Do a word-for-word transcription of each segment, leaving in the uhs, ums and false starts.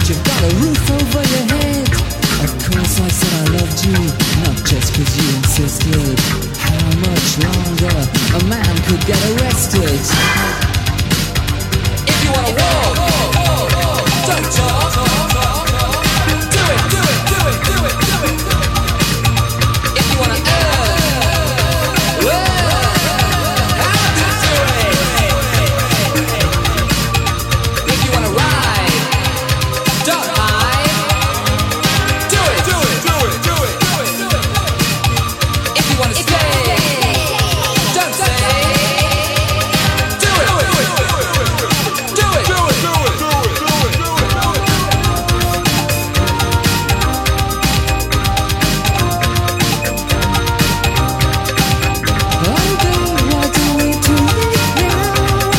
you've got a roof over your head. Of course I said I loved you, not just cause you insisted. How much longer a man could get arrested? If you wanna walk, don't talk. Do it, do it, do it, do it, do it. If you wanna earn, well, how to do it. If you wanna ride, don't hide. Do it, do it, do it, do it, do it, do it. If you wanna stay, don't stay. Do it, do it, do it, do it, do it, do it, do it, do it, do it, do it. Oh God, why don't we do it now?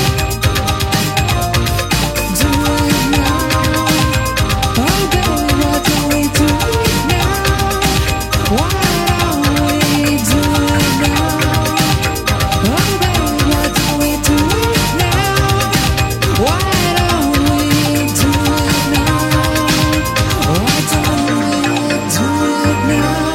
Do it now. Oh God, why don't we do it now? Why don't we do it now? Oh God, why don't we do it now? Why don't we do it now? Why don't we do it now?